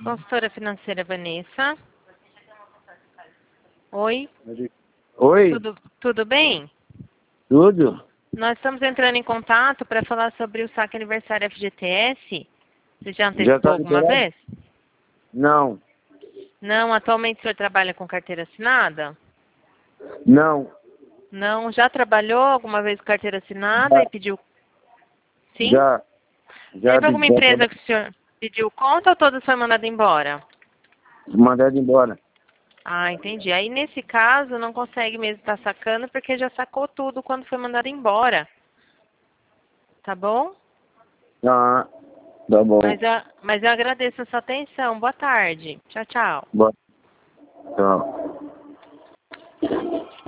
Consultora financeira Vanessa. Oi, Oi, tudo bem? tudo? Nós estamos entrando em contato para falar sobre o saque aniversário FGTS. Você já Já antecipou tá alguma liberado? vez? Não, Não, atualmente o senhor trabalha com carteira assinada? não. Não, já trabalhou alguma vez com carteira assinada e pediu? Sim? Já Teve alguma já empresa que o senhor pediu conta ou todas foi mandada embora? mandado embora. Ah, entendi. Aí nesse caso não consegue mesmo estar sacando porque já sacou tudo quando foi mandado embora. Tá bom? Ah, tá bom. Mas eu agradeço a sua atenção. Boa tarde. Tchau, tchau. Boa. Tchau.